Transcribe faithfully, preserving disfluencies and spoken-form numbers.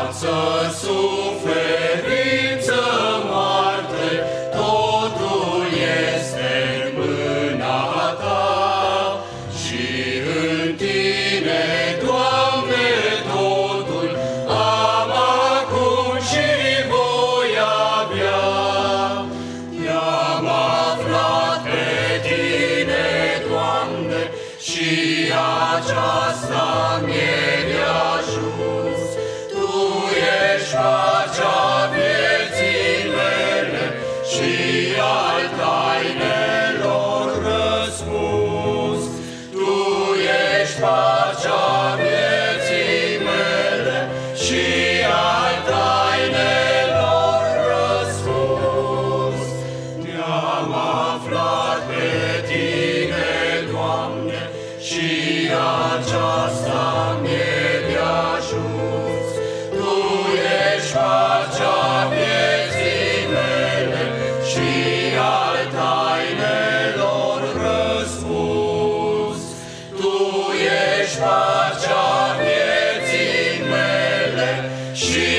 viață, suferință, moarte, totul este în mâna Ta. Și în Tine, Doamne, totul am acum și voi avea. Te-am aflat pe Tine, Doamne, și aceasta mi-e de ajuns. Tu ești pacea vieții mele și al tainelor răspuns. Tu ești pacea vieții mele și al tainelor răspuns. Te-am aflat pe Tine, Doamne, și aceasta mi-e de ajuns. Tu ești pacea vieții mele și al tainelor răspuns. Tu ești pacea vieții mele și